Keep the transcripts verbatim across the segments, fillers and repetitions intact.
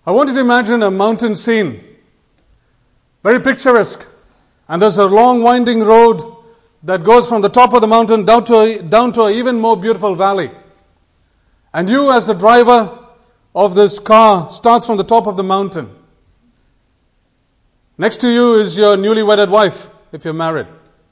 I want you to imagine a mountain scene, very picturesque, and there's a long winding road that goes from the top of the mountain down to a, down to an even more beautiful valley. And you, as the driver of this car, starts from the top of the mountain. Next to you is your newly wedded wife, if you're married.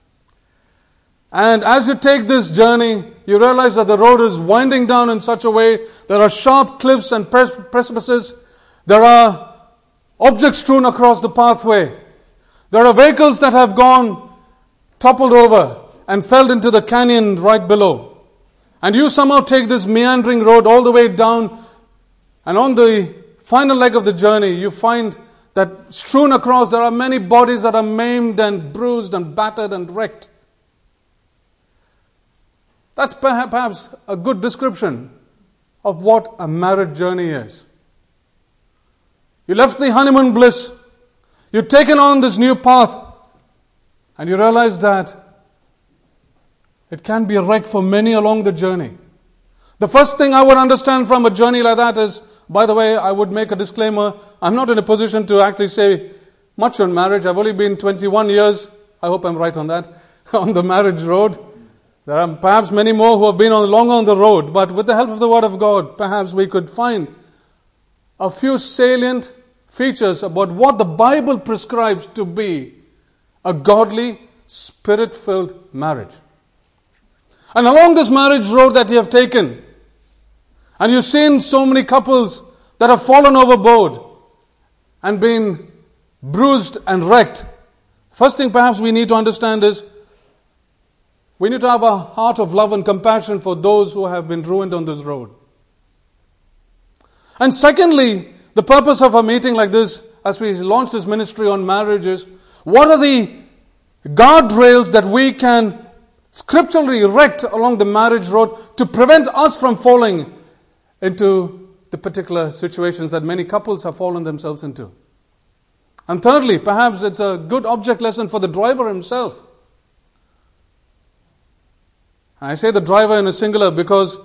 And as you take this journey, you realize that the road is winding down in such a way, there are sharp cliffs and precipices, there are objects strewn across the pathway, there are vehicles that have gone, toppled over, and fell into the canyon right below. And you somehow take this meandering road all the way down, and on the final leg of the journey, you find that strewn across, there are many bodies that are maimed and bruised and battered and wrecked. That's perhaps a good description of what a marriage journey is. You left the honeymoon bliss, you've taken on this new path, and you realize that it can be a wreck for many along the journey. The first thing I would understand from a journey like that is, by the way, I would make a disclaimer, I'm not in a position to actually say much on marriage. I've only been twenty-one years, I hope I'm right on that, on the marriage road. There are perhaps many more who have been on long on the road, but with the help of the Word of God, perhaps we could find a few salient features about what the Bible prescribes to be a godly, Spirit-filled marriage. And along this marriage road that you have taken, and you've seen so many couples that have fallen overboard and been bruised and wrecked, first thing perhaps we need to understand is we need to have a heart of love and compassion for those who have been ruined on this road. And secondly, the purpose of a meeting like this, as we launch this ministry on marriage, is what are the guardrails that we can scripturally erect along the marriage road to prevent us from falling into the particular situations that many couples have fallen themselves into. And thirdly, perhaps it's a good object lesson for the driver himself. I say the driver in a singular because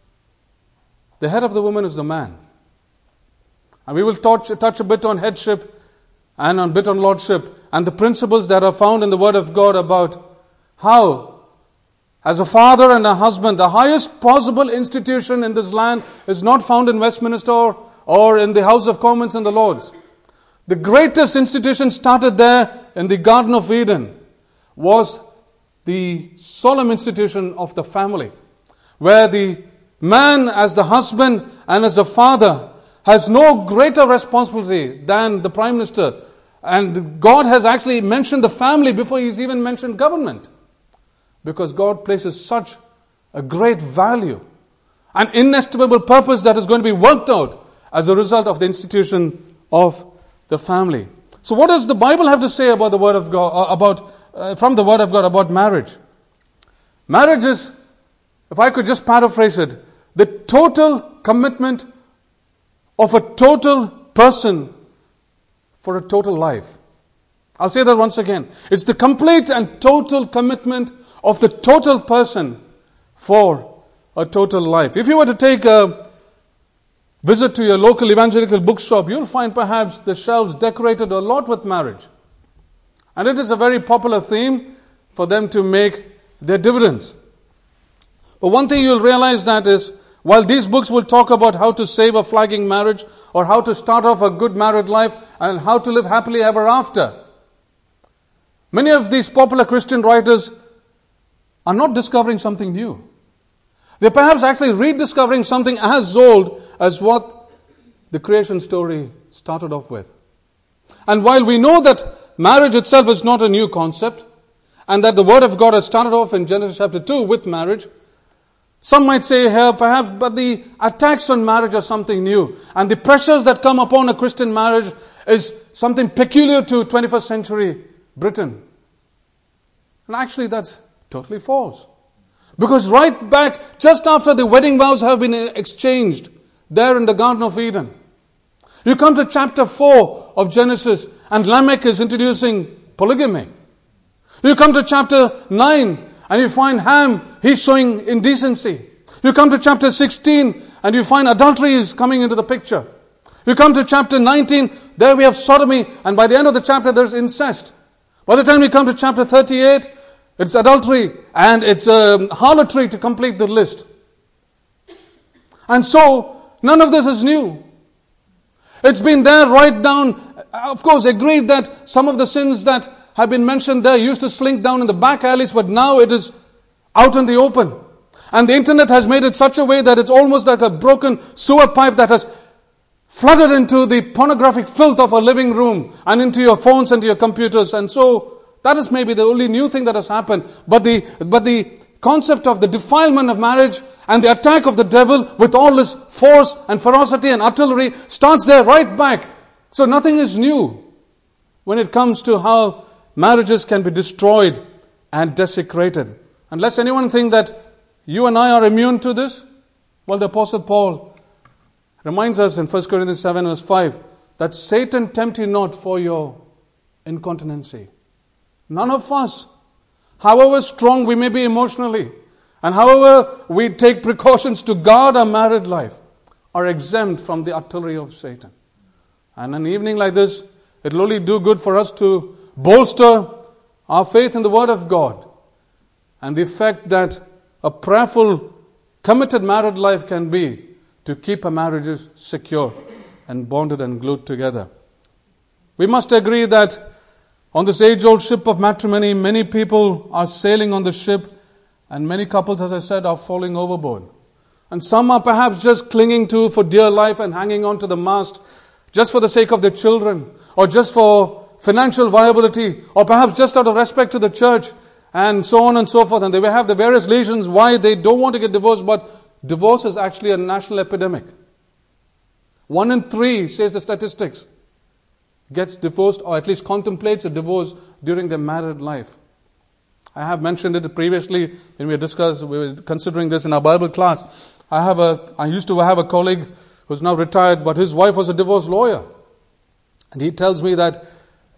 the head of the woman is the man. And we will touch, touch a bit on headship and a bit on lordship and the principles that are found in the Word of God about how, as a father and a husband, the highest possible institution in this land is not found in Westminster or, or in the House of Commons and the Lords. The greatest institution started there in the Garden of Eden was the solemn institution of the family, where the man as the husband and as the father has no greater responsibility than the Prime Minister. And God has actually mentioned the family before He's even mentioned government. Because God places such a great value, an inestimable purpose that is going to be worked out as a result of the institution of the family. So what does the Bible have to say about the Word of God, about uh, from the Word of God about marriage? Marriage is, if I could just paraphrase it, the total commitment of a total person for a total life. I'll say that once again. It's the complete and total commitment of the total person for a total life. If you were to take a visit to your local evangelical bookshop, you'll find perhaps the shelves decorated a lot with marriage. And it is a very popular theme for them to make their dividends. But one thing you'll realize that is, while these books will talk about how to save a flagging marriage or how to start off a good married life and how to live happily ever after, many of these popular Christian writers are not discovering something new. They're perhaps actually rediscovering something as old as what the creation story started off with. And while we know that marriage itself is not a new concept, and that the Word of God has started off in Genesis chapter two with marriage, some might say here perhaps, but the attacks on marriage are something new. And the pressures that come upon a Christian marriage is something peculiar to twenty-first century Britain. And actually that's totally false. Because right back, just after the wedding vows have been exchanged, there in the Garden of Eden, you come to chapter four of Genesis, and Lamech is introducing polygamy. You come to chapter nine, and you find Ham, he's showing indecency. You come to chapter sixteen, and you find adultery is coming into the picture. You come to chapter nineteen, there we have sodomy, and by the end of the chapter there's incest. By the time we come to chapter thirty-eight, it's adultery, and it's um, harlotry to complete the list. And so, none of this is new. It's been there right down. Of course, agreed that some of the sins that have been mentioned there used to slink down in the back alleys, but now it is out in the open. And the internet has made it such a way that it's almost like a broken sewer pipe that has flooded into the pornographic filth of a living room and into your phones and your computers. And so that is maybe the only new thing that has happened. But the but the concept of the defilement of marriage and the attack of the devil with all his force and ferocity and artillery starts there right back. So nothing is new when it comes to how marriages can be destroyed and desecrated. Unless anyone think that you and I are immune to this, well, the Apostle Paul reminds us in First Corinthians seven verse five that Satan tempt you not for your incontinency. None of us, however strong we may be emotionally, and however we take precautions to guard our married life, are exempt from the artillery of Satan. And an evening like this, it will only do good for us to bolster our faith in the Word of God and the effect that a prayerful, committed married life can be to keep our marriages secure and bonded and glued together. We must agree that on this age-old ship of matrimony, many people are sailing on the ship, and many couples, as I said, are falling overboard. And some are perhaps just clinging to for dear life and hanging on to the mast just for the sake of their children, or just for financial viability, or perhaps just out of respect to the church, and so on and so forth. And they will have the various reasons why they don't want to get divorced, but divorce is actually a national epidemic. One in three, says the statistics, gets divorced or at least contemplates a divorce during their married life. I have mentioned it previously when we discussed, we were considering this in our Bible class. I have a, I used to have a colleague who's now retired, but his wife was a divorce lawyer. And he tells me that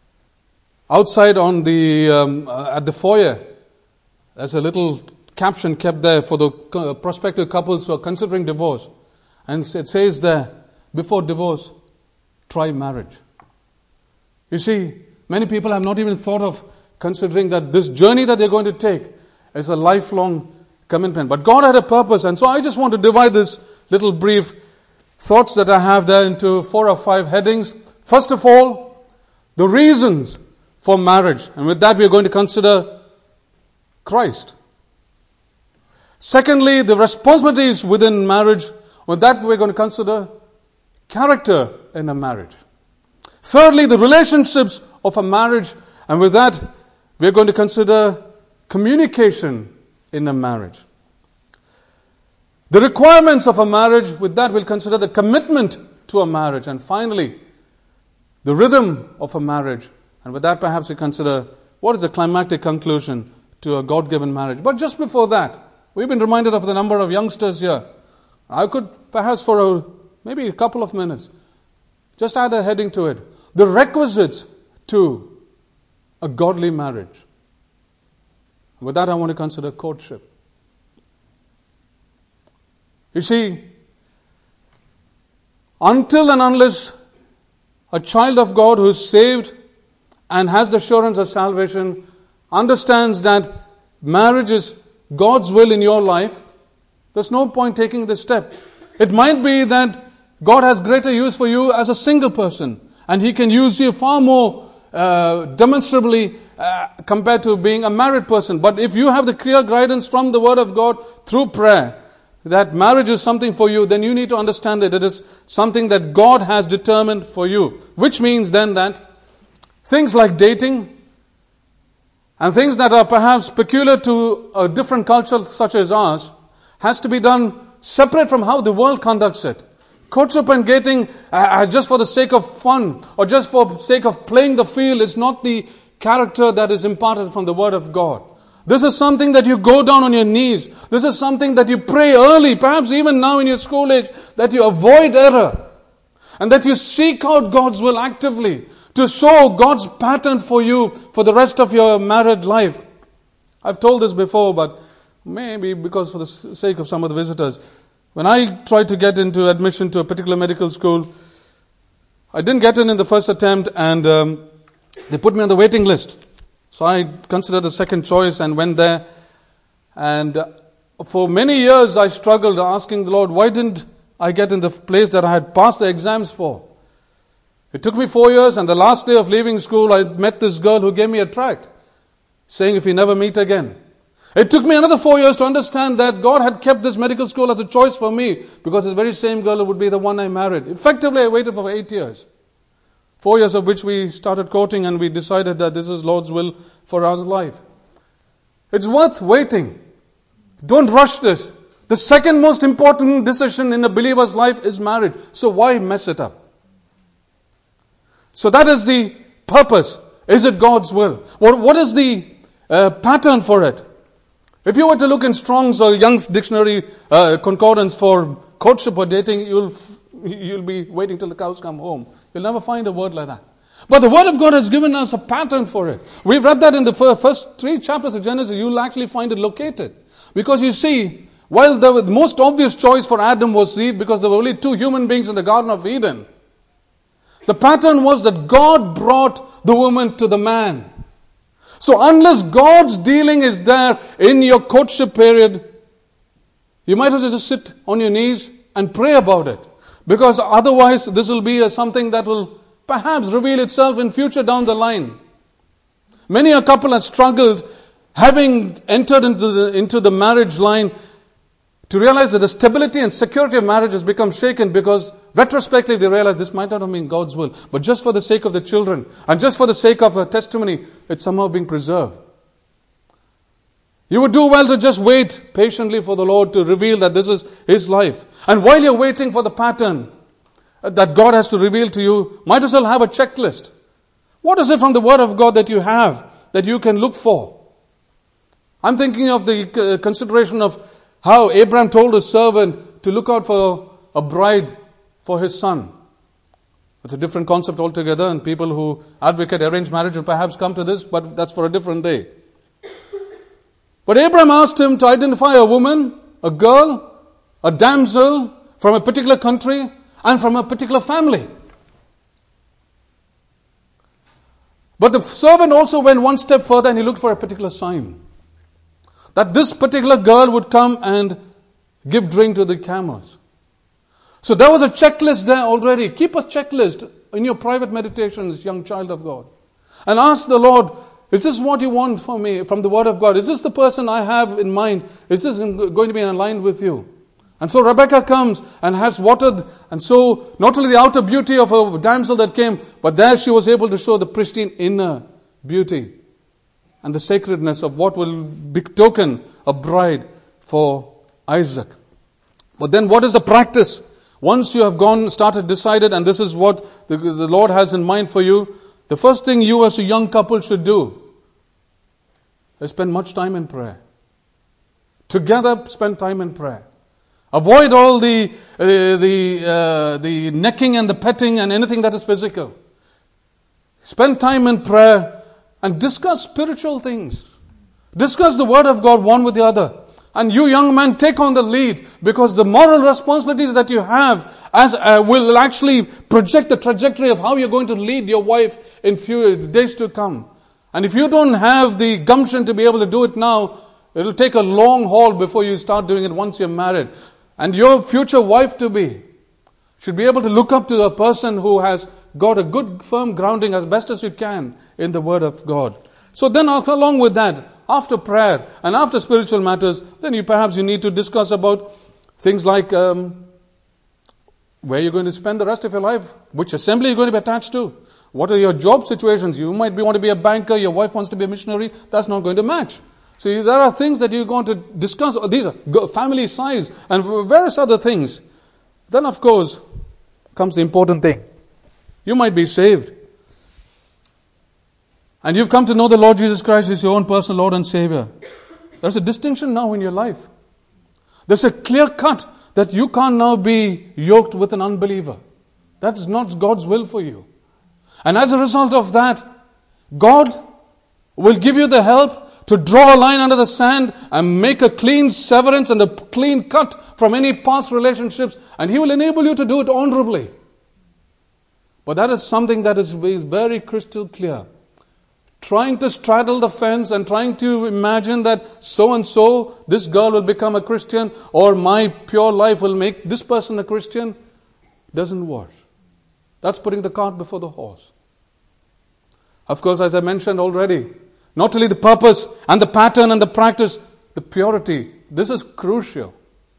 outside on the, um, uh, at the foyer, there's a little caption kept there for the uh, prospective couples who are considering divorce. And it says there, before divorce, try marriage. You see, many people have not even thought of considering that this journey that they're going to take is a lifelong commitment. But God had a purpose, and so I just want to divide this little brief thoughts that I have there into four or five headings. First of all, the reasons for marriage. And with that, we are going to consider Christ. Secondly, the responsibilities within marriage. With that, we're going to consider character in a marriage. Thirdly, the relationships of a marriage. And with that, we're going to consider communication in a marriage. The requirements of a marriage. With that, we'll consider the commitment to a marriage. And finally, the rhythm of a marriage. And with that, perhaps we consider what is the climactic conclusion to a God-given marriage. But just before that, we've been reminded of the number of youngsters here. I could perhaps for a, maybe a couple of minutes just add a heading to it. The requisites to a godly marriage. With that, I want to consider courtship. You see, until and unless a child of God who is saved and has the assurance of salvation understands that marriage is God's will in your life, there's no point taking this step. It might be that God has greater use for you as a single person, and He can use you far more uh, demonstrably uh, compared to being a married person. But if you have the clear guidance from the Word of God through prayer, that marriage is something for you, then you need to understand that it is something that God has determined for you. Which means then that things like dating and things that are perhaps peculiar to a different culture such as ours has to be done separate from how the world conducts it. Courtship and dating uh, just for the sake of fun or just for the sake of playing the field is not the character that is imparted from the Word of God. This is something that you go down on your knees. This is something that you pray early, perhaps even now in your school age, that you avoid error and that you seek out God's will actively to show God's pattern for you for the rest of your married life. I've told this before, but maybe because for the sake of some of the visitors, when I tried to get into admission to a particular medical school, I didn't get in in the first attempt, and um, they put me on the waiting list. So I considered the second choice and went there. And uh, for many years I struggled asking the Lord, why didn't I get in the place that I had passed the exams for? It took me four years, and the last day of leaving school I met this girl who gave me a tract saying, if we never meet again. It took me another four years to understand that God had kept this medical school as a choice for me, because this very same girl would be the one I married. Effectively, I waited for eight years. Four years of which we started courting, and we decided that this is Lord's will for our life. It's worth waiting. Don't rush this. The second most important decision in a believer's life is marriage. So why mess it up? So that is the purpose. Is it God's will? What, what is the uh, pattern for it? If you were to look in Strong's or Young's dictionary uh, concordance for courtship or dating, you'll f- you'll be waiting till the cows come home. You'll never find a word like that. But the Word of God has given us a pattern for it. We've read that in the first three chapters of Genesis. You'll actually find it located. Because you see, while the most obvious choice for Adam was Eve, because there were only two human beings in the Garden of Eden, the pattern was that God brought the woman to the man. So unless God's dealing is there in your courtship period, you might as well just sit on your knees and pray about it. Because otherwise this will be a, something that will perhaps reveal itself in future down the line. Many a couple has struggled, having entered into the, into the marriage line, to realize that the stability and security of marriage has become shaken, because retrospectively they realize this might not have been God's will. But just for the sake of the children, and just for the sake of a testimony, it's somehow being preserved. You would do well to just wait patiently for the Lord to reveal that this is His life. And while you're waiting for the pattern that God has to reveal to you, might as well have a checklist. What is it from the Word of God that you have that you can look for? I'm thinking of the consideration of how Abraham told his servant to look out for a bride for his son. It's a different concept altogether, and people who advocate arranged marriage will perhaps come to this, but that's for a different day. But Abraham asked him to identify a woman, a girl, a damsel from a particular country and from a particular family. But the servant also went one step further, and he looked for a particular sign. That this particular girl would come and give drink to the camels. So there was a checklist there already. Keep a checklist in your private meditations, young child of God. And ask the Lord, is this what you want for me from the Word of God? Is this the person I have in mind? Is this going to be in line with you? And so Rebecca comes and has watered, and so not only the outer beauty of a damsel that came, but there she was able to show the pristine inner beauty and the sacredness of what will betoken a bride for Isaac. But then what is the practice? Once you have gone, started, decided, and this is what the, the Lord has in mind for you, the first thing you as a young couple should do is spend much time in prayer. Together, spend time in prayer. Avoid all the uh, the uh, the necking and the petting and anything that is physical. Spend time in prayer and discuss spiritual things. Discuss the Word of God one with the other. And you young men, take on the lead, because the moral responsibilities that you have as uh, will actually project the trajectory of how you're going to lead your wife in few days to come. And if you don't have the gumption to be able to do it now, it'll take a long haul before you start doing it once you're married. And your future wife-to-be should be able to look up to a person who has got a good firm grounding as best as you can in the Word of God. So then along with that, after prayer and after spiritual matters, then you perhaps you need to discuss about things like um, where you're going to spend the rest of your life, which assembly you're going to be attached to. What are your job situations? You might be, want to be a banker, your wife wants to be a missionary. That's not going to match. So you, there are things that you're going to discuss. These are family size and various other things. Then of course comes the important thing. You might be saved. And you've come to know the Lord Jesus Christ as your own personal Lord and Savior. There's a distinction now in your life. There's a clear cut that you can't now be yoked with an unbeliever. That's not God's will for you. And as a result of that, God will give you the help to draw a line under the sand and make a clean severance and a clean cut from any past relationships. And He will enable you to do it honorably. But that is something that is very crystal clear. Trying to straddle the fence and trying to imagine that so and so, this girl will become a Christian, or my pure life will make this person a Christian, doesn't work. That's putting the cart before the horse. Of course, as I mentioned already, not only the purpose and the pattern and the practice, the purity. This is crucial.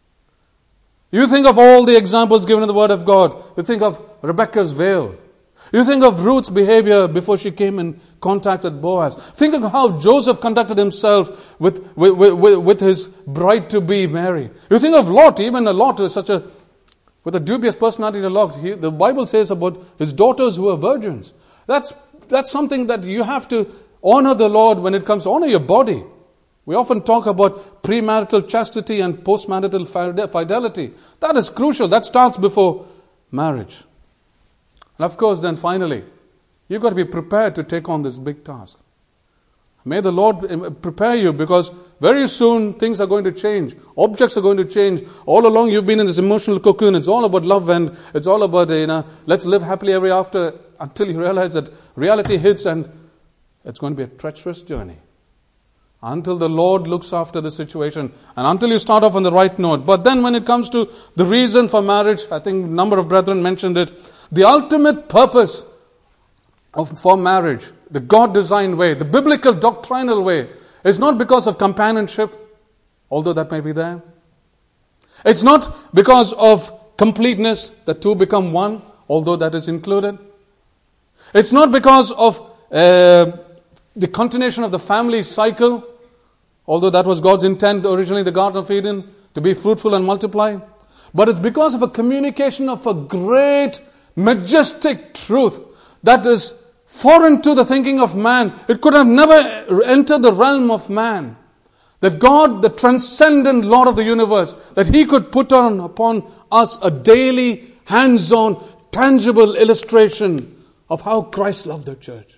You think of all the examples given in the Word of God. You think of Rebecca's veil. You think of Ruth's behavior before she came in contact with Boaz. Think of how Joseph conducted himself with, with, with, with his bride-to-be Mary. You think of Lot. Even a Lot is such a, with a dubious personality to Lot. He, the Bible says about his daughters who are virgins. That's, that's something that you have to honor the Lord when it comes to honor your body. We often talk about premarital chastity and postmarital fidelity. That is crucial. That starts before marriage. And of course, then finally, you've got to be prepared to take on this big task. May the Lord prepare you, because very soon things are going to change. Objects are going to change. All along you've been in this emotional cocoon. It's all about love, and it's all about, you know, let's live happily ever after, until you realize that reality hits and it's going to be a treacherous journey. Until the Lord looks after the situation and until you start off on the right note. But then when it comes to the reason for marriage, I think a number of brethren mentioned it. The ultimate purpose of, for marriage, the God-designed way, the biblical doctrinal way, is not because of companionship, although that may be there. It's not because of completeness, the two become one, although that is included. It's not because of uh, the continuation of the family cycle, although that was God's intent originally in the Garden of Eden, to be fruitful and multiply. But it's because of a communication of a great, majestic truth that is foreign to the thinking of man. It could have never entered the realm of man. That God, the transcendent Lord of the universe, that He could put on upon us a daily, hands-on, tangible illustration of how Christ loved the church.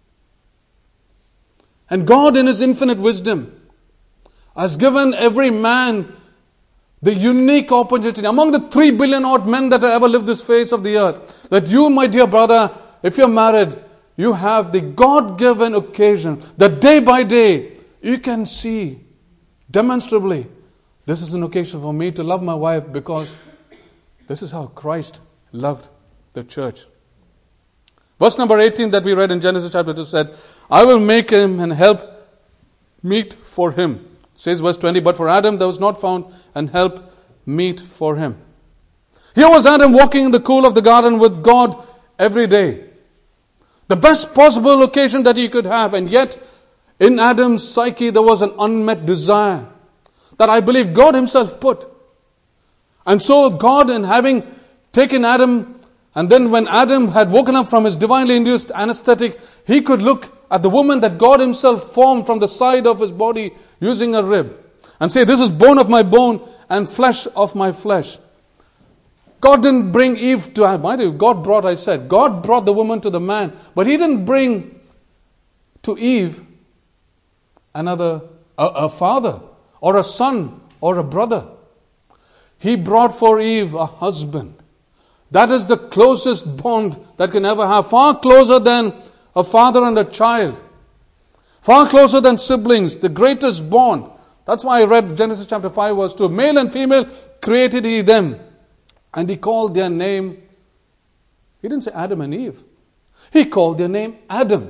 And God in His infinite wisdom has given every man the unique opportunity among the three billion odd men that have ever lived this face of the earth, that you, my dear brother, if you're married, you have the God-given occasion that day by day you can see demonstrably, this is an occasion for me to love my wife because this is how Christ loved the church. Verse number eighteen that we read in Genesis chapter two said, I will make him and help meet for him. Says verse twenty, but for Adam there was not found an help meet for him. Here was Adam walking in the cool of the garden with God every day. The best possible occasion that he could have, and yet in Adam's psyche there was an unmet desire that I believe God Himself put. And so God, in having taken Adam, and then when Adam had woken up from his divinely induced anesthetic, he could look at the woman that God Himself formed from the side of his body using a rib and say, this is bone of my bone and flesh of my flesh. God didn't bring Eve to Adam. God brought, I said, God brought the woman to the man, but He didn't bring to Eve another, a, a father or a son or a brother. He brought for Eve a husband. That is the closest bond that can ever have. Far closer than a father and a child. Far closer than siblings. The greatest bond. That's why I read Genesis chapter five verse two. Male and female created He them. And He called their name. He didn't say Adam and Eve. He called their name Adam.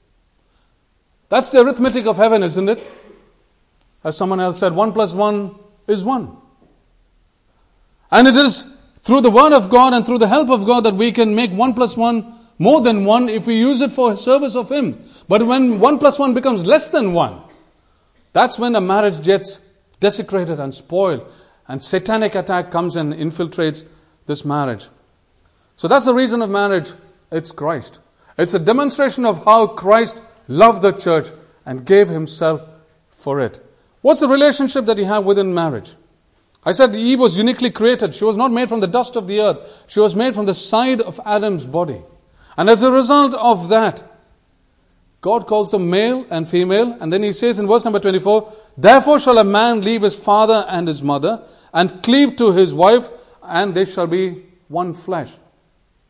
That's the arithmetic of heaven, isn't it? As someone else said, one plus one is one. And it is through the Word of God and through the help of God that we can make one plus one more than one if we use it for service of Him. But when one plus one becomes less than one, that's when a marriage gets desecrated and spoiled. And satanic attack comes and infiltrates this marriage. So that's the reason of marriage. It's Christ. It's a demonstration of how Christ loved the church and gave Himself for it. What's the relationship that you have within marriage? I said Eve was uniquely created. She was not made from the dust of the earth. She was made from the side of Adam's body. And as a result of that, God calls them male and female. And then He says in verse number twenty-four, therefore shall a man leave his father and his mother and cleave to his wife, and they shall be one flesh.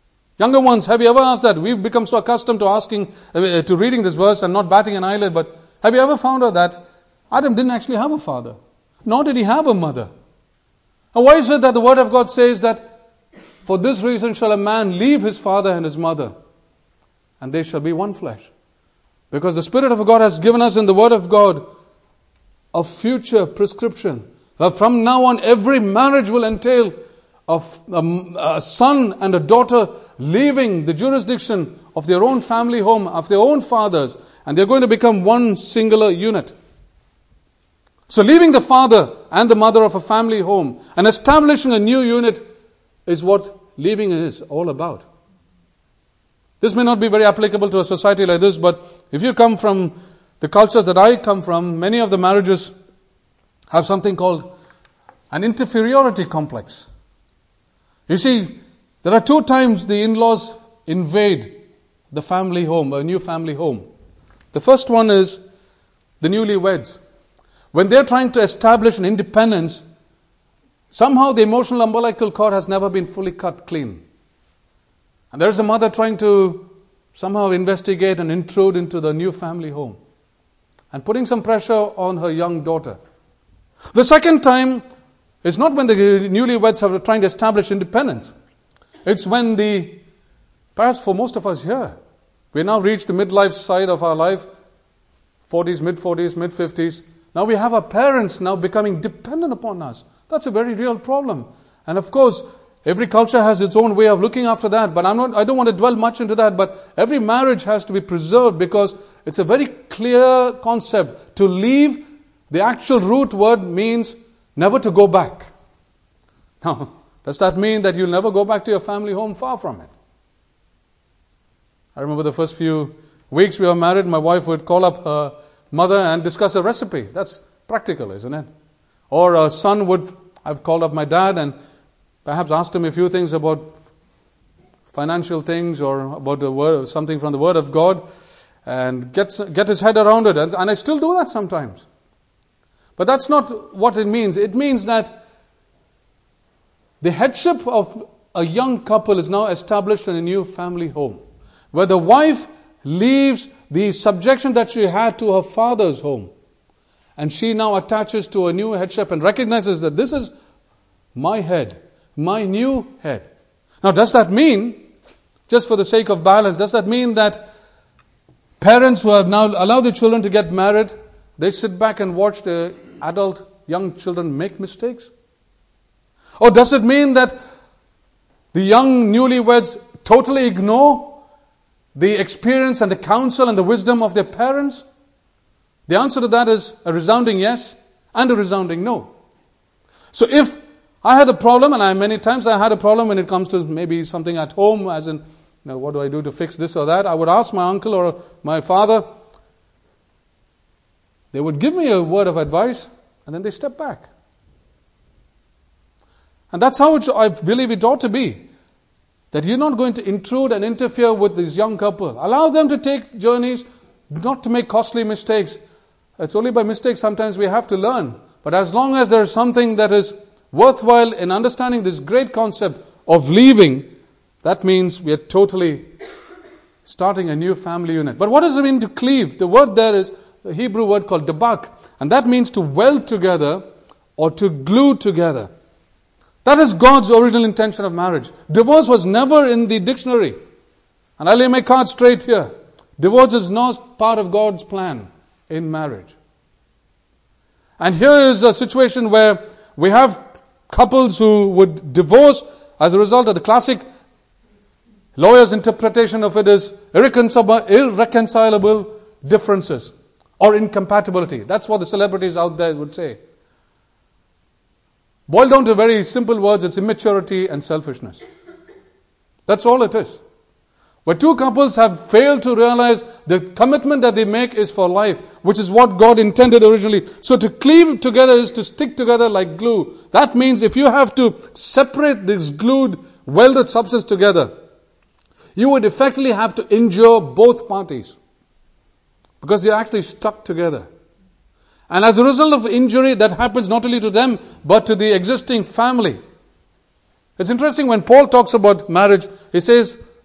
Younger ones, have you ever asked that? We've become so accustomed to asking, uh, to reading this verse and not batting an eyelid, but have you ever found out that Adam didn't actually have a father? Nor did he have a mother. And why is it that the Word of God says that for this reason shall a man leave his father and his mother, and they shall be one flesh? Because the Spirit of God has given us in the Word of God a future prescription. That from now on every marriage will entail of a son and a daughter leaving the jurisdiction of their own family home, of their own fathers, and they're going to become one singular unit. So leaving the father and the mother of a family home and establishing a new unit is what leaving is all about. This may not be very applicable to a society like this, but if you come from the cultures that I come from, many of the marriages have something called an inferiority complex. You see, there are two times the in-laws invade the family home, a new family home. The first one is the newlyweds. When they're trying to establish an independence, somehow the emotional umbilical cord has never been fully cut clean. And there's a mother trying to somehow investigate and intrude into the new family home and putting some pressure on her young daughter. The second time is not when the newlyweds are trying to establish independence. It's when the, perhaps for most of us here, we now reached the midlife side of our life, forties, mid-forties, mid-fifties. Now we have our parents now becoming dependent upon us. That's a very real problem. And of course, every culture has its own way of looking after that, but I'm not, I don't want to dwell much into that, but every marriage has to be preserved because it's a very clear concept. To leave, the actual root word means never to go back. Now, does that mean that you'll never go back to your family home? Far from it. I remember the first few weeks we were married, my wife would call up her mother and discuss a recipe. That's practical, isn't it? Or a son would, I've called up my dad and perhaps asked him a few things about financial things or about the word, something from the Word of God, and get, get his head around it. And, and I still do that sometimes. But that's not what it means. It means that the headship of a young couple is now established in a new family home, where the wife leaves the subjection that she had to her father's home, and she now attaches to a new headship and recognizes that this is my head, my new head. Now, does that mean, just for the sake of balance, does that mean that parents who have now allowed their children to get married, they sit back and watch the adult young children make mistakes? Or does it mean that the young newlyweds totally ignore the experience and the counsel and the wisdom of their parents? The answer to that is a resounding yes and a resounding no. So if I had a problem, and I many times I had a problem when it comes to maybe something at home, as in, you know, what do I do to fix this or that? I would ask my uncle or my father. They would give me a word of advice, and then they step back. And that's how it, I believe it ought to be. That you're not going to intrude and interfere with this young couple. Allow them to take journeys, not to make costly mistakes. It's only by mistakes sometimes we have to learn. But as long as there is something that is worthwhile in understanding this great concept of leaving, that means we are totally starting a new family unit. But what does it mean to cleave? The word there is a Hebrew word called dabak, and that means to weld together or to glue together. That is God's original intention of marriage. Divorce was never in the dictionary. And I'll lay my card straight here. Divorce is not part of God's plan in marriage. And here is a situation where we have couples who would divorce as a result of the classic lawyer's interpretation of it is irreconcilable, irreconcilable differences or incompatibility. That's what the celebrities out there would say. Boiled down to very simple words, it's immaturity and selfishness. That's all it is. Where two couples have failed to realize the commitment that they make is for life, which is what God intended originally. So to cleave together is to stick together like glue. That means if you have to separate this glued, welded substance together, you would effectively have to injure both parties, because they're actually stuck together. And as a result of injury, that happens not only to them, but to the existing family. It's interesting when Paul talks about marriage, he says,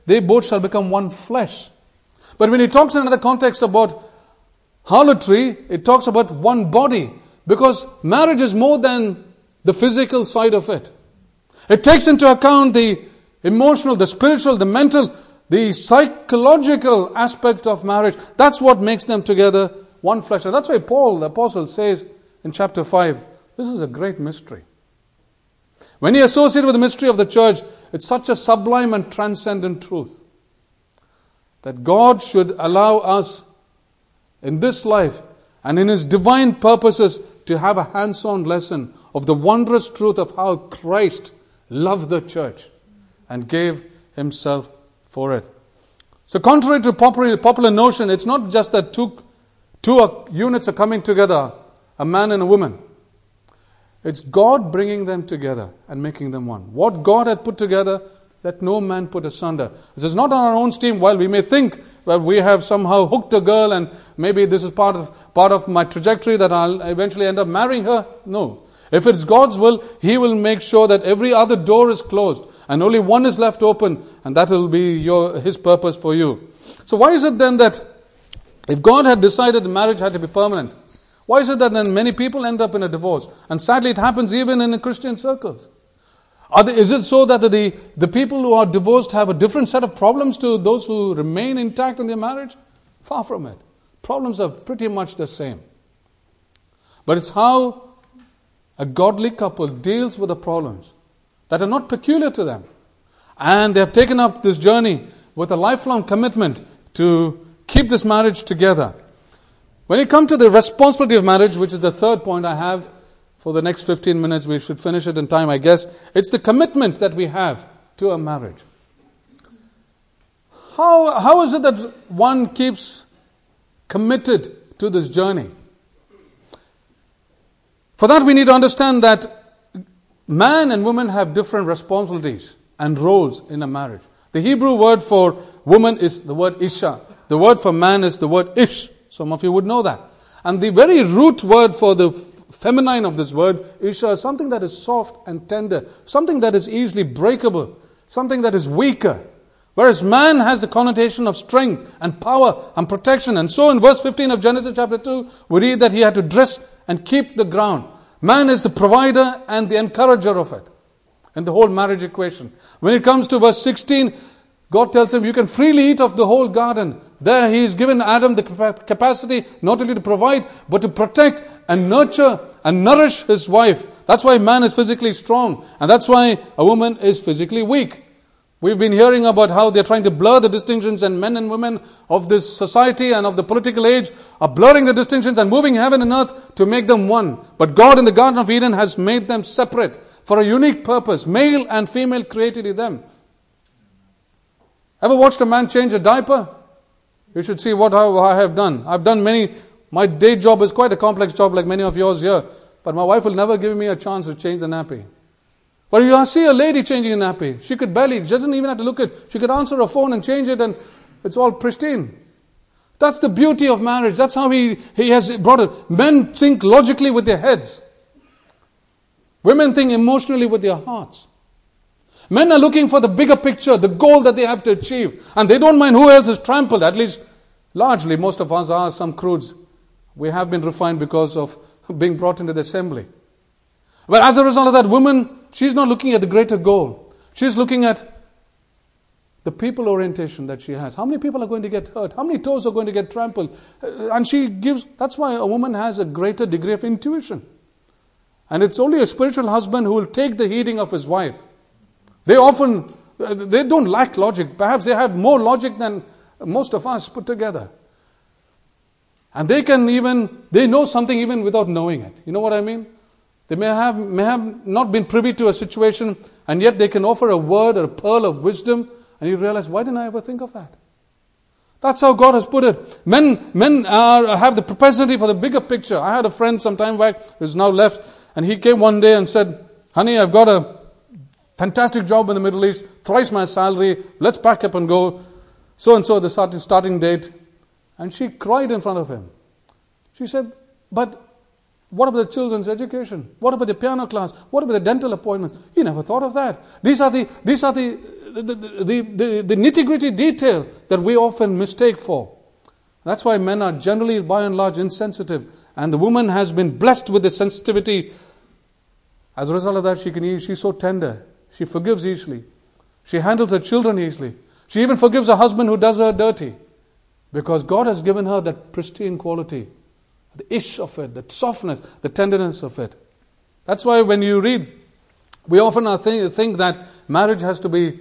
they both shall become one flesh. But when he talks in another context about harlotry, it talks about one body. Because marriage is more than the physical side of it. It takes into account the emotional, the spiritual, the mental, the psychological aspect of marriage. That's what makes them together one flesh. And that's why Paul, the apostle, says in chapter five, this is a great mystery. When he associated with the mystery of the church, it's such a sublime and transcendent truth that God should allow us in this life and in His divine purposes to have a hands-on lesson of the wondrous truth of how Christ loved the church and gave Himself for it. So contrary to popular, popular notion, it's not just that two, two units are coming together, a man and a woman. It's God bringing them together and making them one. What God had put together, let no man put asunder. This is not on our own steam. While we may think that we have somehow hooked a girl and maybe this is part of part of my trajectory that I'll eventually end up marrying her. No. If it's God's will, He will make sure that every other door is closed and only one is left open, and that will be your His purpose for you. So why is it then that if God had decided the marriage had to be permanent, why is it that then many people end up in a divorce? And sadly it happens even in Christian circles. Are they, is it so that the, the people who are divorced have a different set of problems to those who remain intact in their marriage? Far from it. Problems are pretty much the same. But it's how a godly couple deals with the problems that are not peculiar to them. And they have taken up this journey with a lifelong commitment to keep this marriage together. When you come to the responsibility of marriage, which is the third point I have for the next fifteen minutes, we should finish it in time, I guess. It's the commitment that we have to a marriage. How, how is it that one keeps committed to this journey? For that we need to understand that man and woman have different responsibilities and roles in a marriage. The Hebrew word for woman is the word Isha. The word for man is the word Ish. Some of you would know that. And the very root word for the feminine of this word, Isha, is something that is soft and tender, something that is easily breakable, something that is weaker. Whereas man has the connotation of strength and power and protection. And so in verse fifteen of Genesis chapter two, we read that he had to dress and keep the ground. Man is the provider and the encourager of it in the whole marriage equation. When it comes to verse sixteen, God tells him, you can freely eat of the whole garden. There He has given Adam the capacity not only to provide, but to protect and nurture and nourish his wife. That's why man is physically strong. And that's why a woman is physically weak. We've been hearing about how they're trying to blur the distinctions, and men and women of this society and of the political age are blurring the distinctions and moving heaven and earth to make them one. But God in the Garden of Eden has made them separate for a unique purpose. Male and female created He them. Ever watched a man change a diaper? You should see what I have done. I've done many. My day job is quite a complex job like many of yours here. But my wife will never give me a chance to change the nappy. But you see a lady changing a nappy. She could barely, she doesn't even have to look at it. She could answer a phone and change it and it's all pristine. That's the beauty of marriage. That's how he, he has brought it. Men think logically with their heads. Women think emotionally with their hearts. Men are looking for the bigger picture, the goal that they have to achieve. And they don't mind who else is trampled. At least, largely, most of us are some crudes. We have been refined because of being brought into the assembly. But as a result of that, woman, she's not looking at the greater goal. She's looking at the people orientation that she has. How many people are going to get hurt? How many toes are going to get trampled? And she gives, that's why a woman has a greater degree of intuition. And it's only a spiritual husband who will take the heeding of his wife. They often, they don't lack logic. Perhaps they have more logic than most of us put together. And they can even, they know something even without knowing it. You know what I mean? They may have, may have not been privy to a situation, and yet they can offer a word or a pearl of wisdom, and you realize, why didn't I ever think of that? That's how God has put it. Men, men are, have the propensity for the bigger picture. I had a friend some time back who's now left, and he came one day and said, honey, I've got a fantastic job in the Middle East, thrice my salary, let's pack up and go. So and so the starting, starting date. And she cried in front of him. She said, but What about the children's education? What about the piano class? What about the dental appointments? You never thought of that. These are the these are the the, the, the, the nitty-gritty detail that we often mistake for. That's why men are generally, by and large, insensitive. And the woman has been blessed with the sensitivity. As a result of that, she can she's so tender. She forgives easily. She handles her children easily. She even forgives her husband who does her dirty. Because God has given her that pristine quality. The ish of it, the softness, the tenderness of it. That's why when you read, we often are think, think that marriage has to be,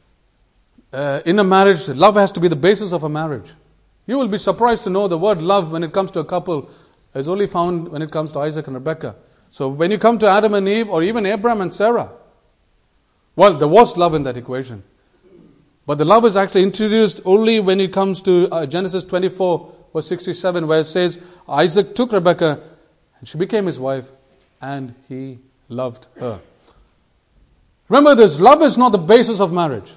uh, in a marriage, love has to be the basis of a marriage. You will be surprised to know the word love when it comes to a couple is only found when it comes to Isaac and Rebekah. So when you come to Adam and Eve or even Abraham and Sarah, well, there was love in that equation. But the love is actually introduced only when it comes to uh, Genesis twenty-four, verse sixty-seven, where it says, Isaac took Rebekah and she became his wife and he loved her. Remember this, love is not the basis of marriage.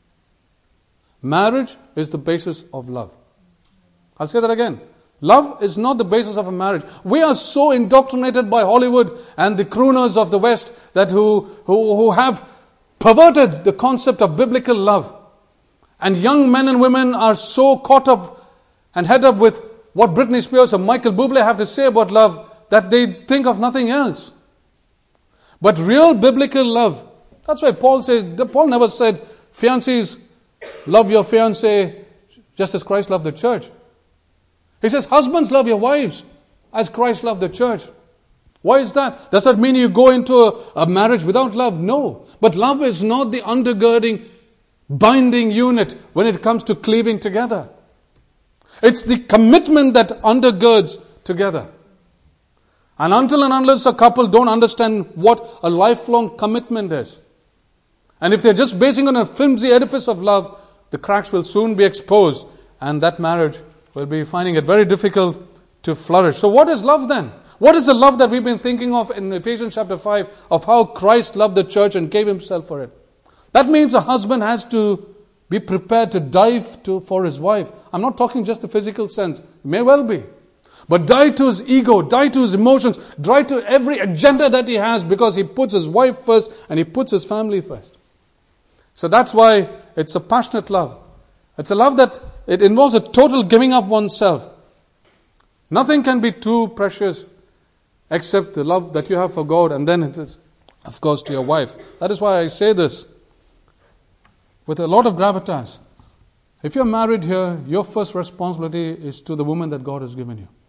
Marriage is the basis of love. I'll say that again. Love is not the basis of a marriage. We are so indoctrinated by Hollywood and the crooners of the West that who, who, who have perverted the concept of biblical love. And young men and women are so caught up and head up with what Britney Spears or Michael Bublé have to say about love that they think of nothing else. But real biblical love, that's why Paul says, Paul never said, fiancés, love your fiancé just as Christ loved the church. He says, husbands, love your wives as Christ loved the church. Why is that? Does that mean you go into a, a marriage without love? No. But love is not the undergirding, binding unit when it comes to cleaving together. It's the commitment that undergirds together. And until and unless a couple don't understand what a lifelong commitment is, and if they're just basing on a flimsy edifice of love, the cracks will soon be exposed, and that marriage will be finding it very difficult to flourish. So what is love then? What is the love that we've been thinking of in Ephesians chapter five, of how Christ loved the church and gave himself for it? That means a husband has to be prepared to die to, for his wife. I'm not talking just the physical sense. It may well be. But die to his ego, die to his emotions, die to every agenda that he has, because he puts his wife first and he puts his family first. So that's why it's a passionate love. It's a love that it involves a total giving up oneself. Nothing can be too precious except the love that you have for God, and then it is, of course, to your wife. That is why I say this with a lot of gravitas. If you're married here, your first responsibility is to the woman that God has given you.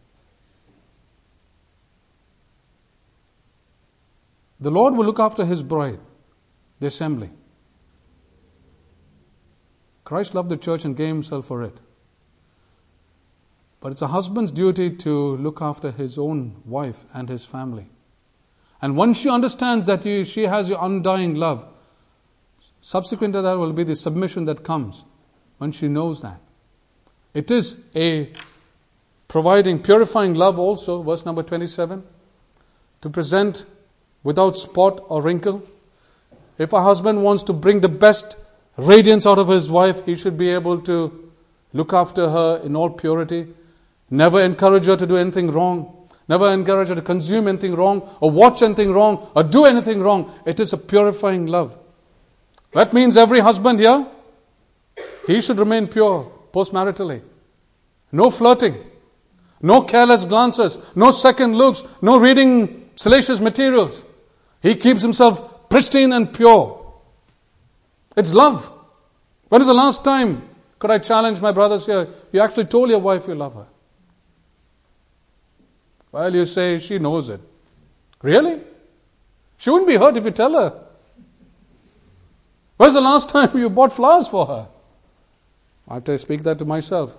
The Lord will look after his bride, the assembly. Christ loved the church and gave himself for it. But it's a husband's duty to look after his own wife and his family. And once she understands that you, she has your undying love, subsequent to that will be the submission that comes when she knows that. It is a providing, purifying love also, verse number twenty-seven, to present without spot or wrinkle. If a husband wants to bring the best radiance out of his wife, he should be able to look after her in all purity, never encourage her to do anything wrong, never encourage her to consume anything wrong, or watch anything wrong, or do anything wrong. It is a purifying love. That means every husband here, he should remain pure postmaritally. No flirting, no careless glances, no second looks, no reading salacious materials. He keeps himself pristine and pure. It's love. When is the last time, could I challenge my brothers here, you actually told your wife you love her? Well, you say she knows it. Really? She wouldn't be hurt if you tell her. When's the last time you bought flowers for her? I have to speak that to myself.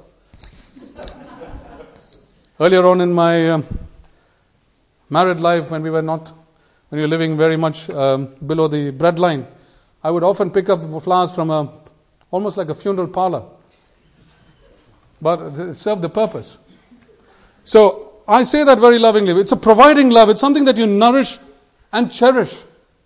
Earlier on in my um, married life, when we were not, when we were living very much um, below the breadline, I would often pick up flowers from a, almost like a funeral parlor. But it served the purpose. So I say that very lovingly. It's a providing love. It's something that you nourish and cherish.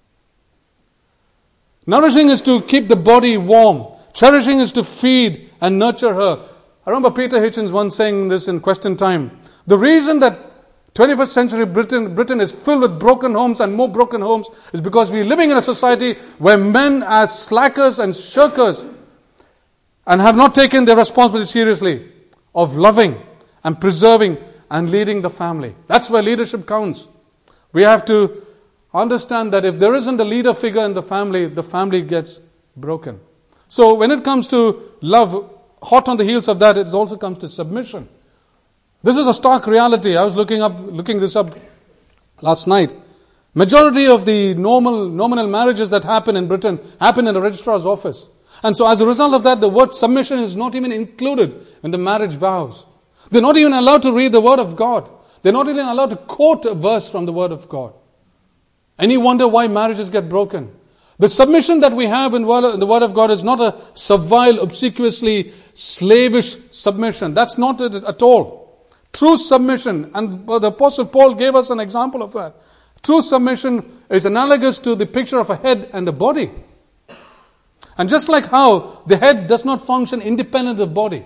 Nourishing is to keep the body warm. Cherishing is to feed and nurture her. I remember Peter Hitchens once saying this in Question Time. The reason that twenty-first century Britain, Britain is filled with broken homes and more broken homes is because we're living in a society where men are slackers and shirkers and have not taken their responsibility seriously of loving and preserving and leading the family. That's where leadership counts. We have to understand that if there isn't a leader figure in the family, the family gets broken. So when it comes to love, hot on the heels of that, it also comes to submission. This is a stark reality. I was looking up, looking this up last night. Majority of the normal, nominal marriages that happen in Britain happen in a registrar's office. And so as a result of that, the word submission is not even included in the marriage vows. They're not even allowed to read the Word of God. They're not even allowed to quote a verse from the Word of God. Any wonder why marriages get broken? The submission that we have in the Word of God is not a servile, obsequiously slavish submission. That's not it at all. True submission, and the Apostle Paul gave us an example of that. True submission is analogous to the picture of a head and a body. And just like how the head does not function independent of the body,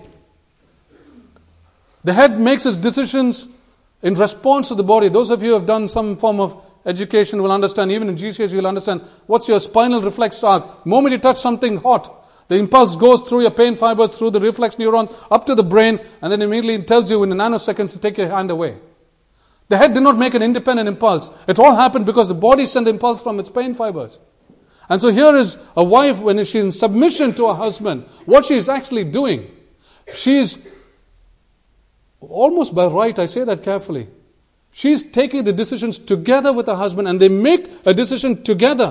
the head makes its decisions in response to the body. Those of you who have done some form of education will understand, even in G C S you'll understand, what's your spinal reflex arc. The moment you touch something hot, the impulse goes through your pain fibers, through the reflex neurons, up to the brain, and then immediately it tells you in nanoseconds to take your hand away. The head did not make an independent impulse. It all happened because the body sent the impulse from its pain fibers. And so here is a wife, when she's in submission to her husband, what she is actually doing, she's almost by right, I say that carefully, she's taking the decisions together with her husband, and they make a decision together.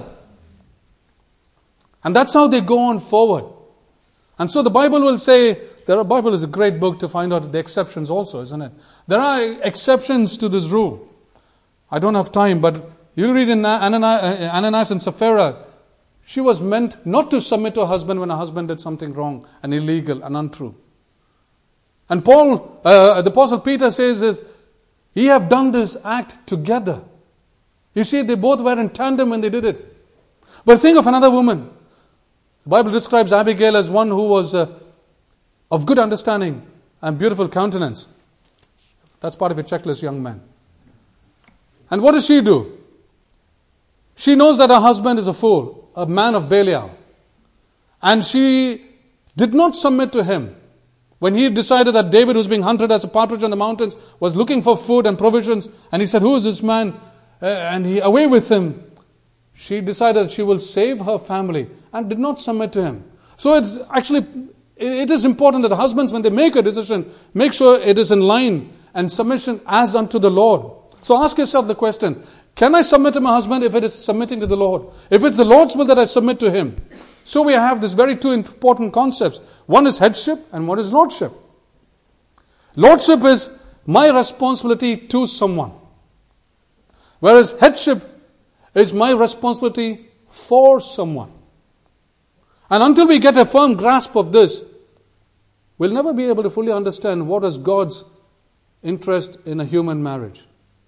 And that's how they go on forward. And so the Bible will say, the Bible is a great book to find out the exceptions also, isn't it? There are exceptions to this rule. I don't have time, but you read in Ananias and Sapphira, she was meant not to submit to her husband when her husband did something wrong and illegal and untrue. And Paul, uh, the Apostle Peter says is, ye have done this act together. You see, they both were in tandem when they did it. But think of another woman. The Bible describes Abigail as one who was uh, of good understanding and beautiful countenance. That's part of your checklist, young man. And what does she do? She knows that her husband is a fool, a man of Belial. And she did not submit to him. When he decided that David, who was being hunted as a partridge on the mountains, was looking for food and provisions, and he said, who is this man? Uh, and he away with him. She decided that she will save her family and did not submit to him. So it's actually, it is important that the husbands, when they make a decision, make sure it is in line and submission as unto the Lord. So ask yourself the question, can I submit to my husband if it is submitting to the Lord? If it's the Lord's will that I submit to him. So we have this very two important concepts. One is headship and one is lordship. Lordship is my responsibility to someone. Whereas headship is my responsibility for someone. And until we get a firm grasp of this, we'll never be able to fully understand what is God's interest in a human marriage.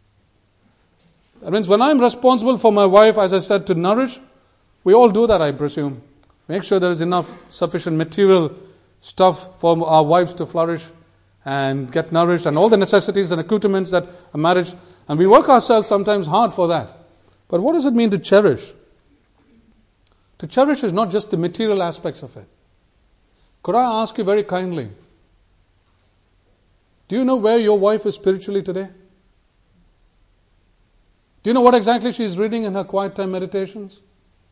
That means when I'm responsible for my wife, as I said, to nourish, we all do that, I presume. Make sure there is enough sufficient material stuff for our wives to flourish and get nourished, and all the necessities and accoutrements that a marriage, and we work ourselves sometimes hard for that. But what does it mean to cherish? To cherish is not just the material aspects of it. Could I ask you very kindly, do you know where your wife is spiritually today? Do you know what exactly she is reading in her quiet time meditations?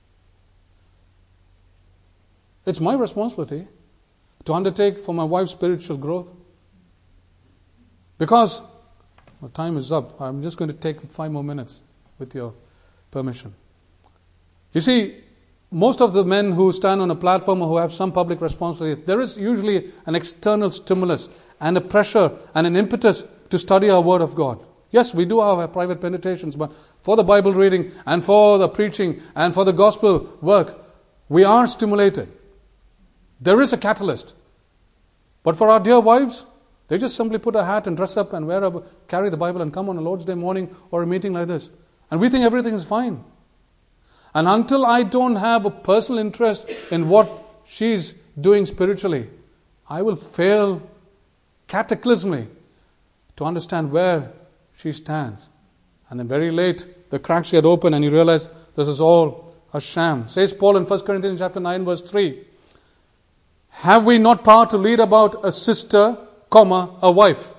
It's my responsibility to undertake for my wife's spiritual growth. Because well, time is up. I'm just going to take five more minutes with your permission. You see, most of the men who stand on a platform or who have some public responsibility, there is usually an external stimulus and a pressure and an impetus to study our Word of God. Yes, we do have our private meditations, but for the Bible reading and for the preaching and for the gospel work, we are stimulated. There is a catalyst. But for our dear wives, they just simply put a hat and dress up and wear a, carry the Bible and come on a Lord's Day morning or a meeting like this. And we think everything is fine. And until I don't have a personal interest in what she's doing spiritually, I will fail cataclysmically to understand where she stands. And then very late, the cracks get open and you realize this is all a sham. Says Paul in First Corinthians chapter nine, verse three. Have we not power to lead about a sister, comma, a wife?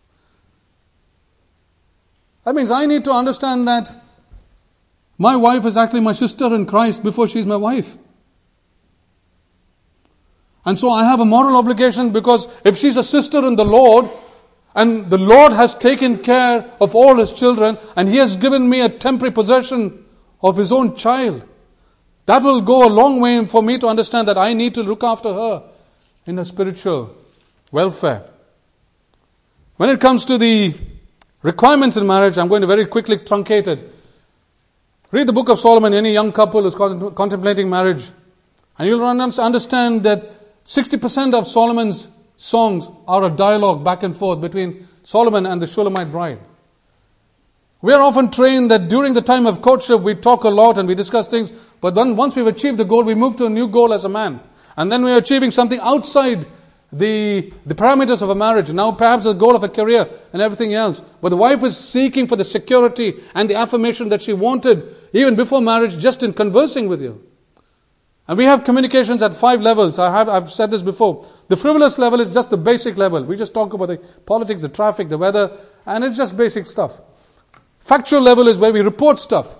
That means I need to understand that my wife is actually my sister in Christ before she's my wife. And so I have a moral obligation, because if she's a sister in the Lord, and the Lord has taken care of all His children, and He has given me a temporary possession of His own child, that will go a long way for me to understand that I need to look after her in her spiritual welfare. When it comes to the requirements in marriage, I'm going to very quickly truncate it. Read the book of Solomon, any young couple who's contemplating marriage, and you'll understand that sixty percent of Solomon's songs are a dialogue back and forth between Solomon and the Shulamite bride. We are often trained that during the time of courtship we talk a lot and we discuss things, but then once we've achieved the goal, we move to a new goal as a man. And then we're achieving something outside the, the parameters of a marriage. Now perhaps the goal of a career and everything else. But the wife is seeking for the security and the affirmation that she wanted even before marriage, just in conversing with you. And we have communications at five levels. I have, I've said this before. The frivolous level is just the basic level. We just talk about the politics, the traffic, the weather, and it's just basic stuff. Factual level is where we report stuff.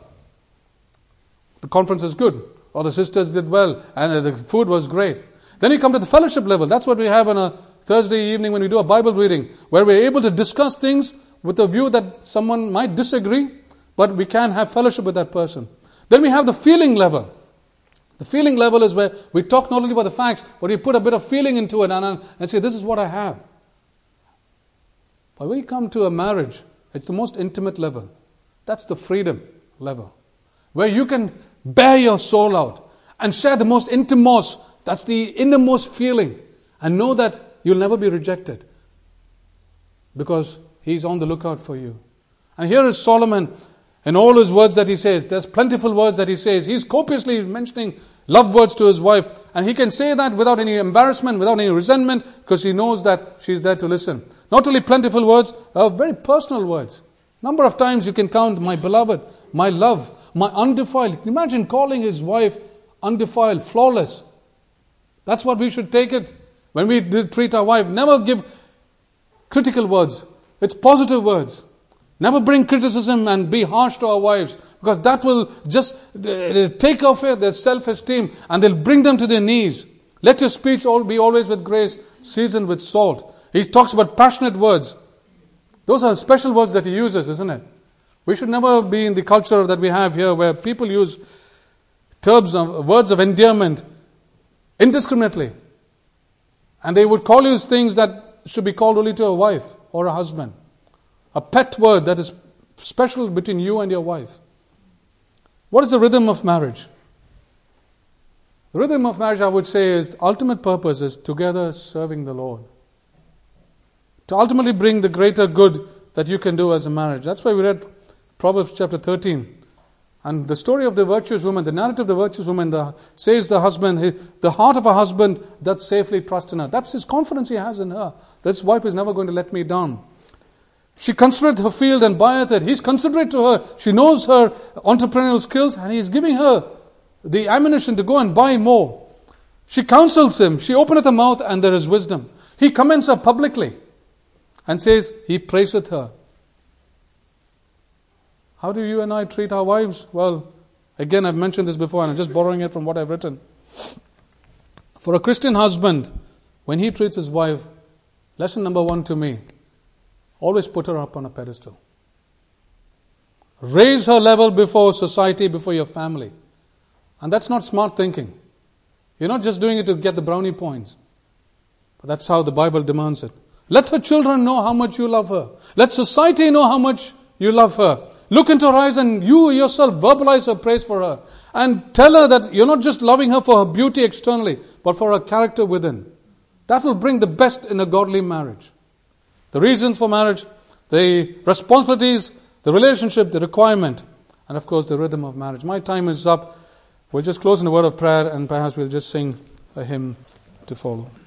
The conference is good, or the sisters did well, and the food was great. Then you come to the fellowship level. That's what we have on a Thursday evening when we do a Bible reading, where we're able to discuss things with a view that someone might disagree, but we can have fellowship with that person. Then we have the feeling level. The feeling level is where we talk not only about the facts, but we put a bit of feeling into it and, and say, this is what I have. But when you come to a marriage, it's the most intimate level. That's the freedom level, where you can bear your soul out and share the most innermost, that's the innermost feeling, and know that you'll never be rejected because He's on the lookout for you. And here is Solomon. In all his words that he says, there's plentiful words that he says. He's copiously mentioning love words to his wife. And he can say that without any embarrassment, without any resentment, because he knows that she's there to listen. Not only plentiful words, uh, very personal words. Number of times you can count, my beloved, my love, my undefiled. Imagine calling his wife undefiled, flawless. That's what we should take it when we treat our wife. Never give critical words. It's positive words. Never bring criticism and be harsh to our wives, because that will just uh, take off their self-esteem and they'll bring them to their knees. Let your speech all be always with grace, seasoned with salt. He talks about passionate words. Those are special words that he uses, isn't it? We should never be in the culture that we have here where people use terms of words of endearment indiscriminately. And they would call you things that should be called only to a wife or a husband. A pet word that is special between you and your wife. What is the rhythm of marriage? The rhythm of marriage, I would say, is the ultimate purpose is together serving the Lord. To ultimately bring the greater good that you can do as a marriage. That's why we read Proverbs chapter thirteen. And the story of the virtuous woman, the narrative of the virtuous woman, the, says the husband, he, the heart of a husband doth safely trust in her. That's his confidence he has in her. This wife is never going to let me down. She considereth her field and buyeth it. He's considerate to her. She knows her entrepreneurial skills and he's giving her the ammunition to go and buy more. She counsels him. She openeth her mouth and there is wisdom. He commends her publicly and says, he praiseth her. How do you and I treat our wives? Well, again, I've mentioned this before and I'm just borrowing it from what I've written. For a Christian husband, when he treats his wife, lesson number one to me, always put her up on a pedestal. Raise her level before society, before your family. And that's not smart thinking. You're not just doing it to get the brownie points. But that's how the Bible demands it. Let her children know how much you love her. Let society know how much you love her. Look into her eyes and you yourself verbalize her praise for her. And tell her that you're not just loving her for her beauty externally, but for her character within. That will bring the best in a godly marriage. The reasons for marriage, the responsibilities, the relationship, the requirement, and of course the rhythm of marriage. My time is up. We'll just close in a word of prayer and perhaps we'll just sing a hymn to follow.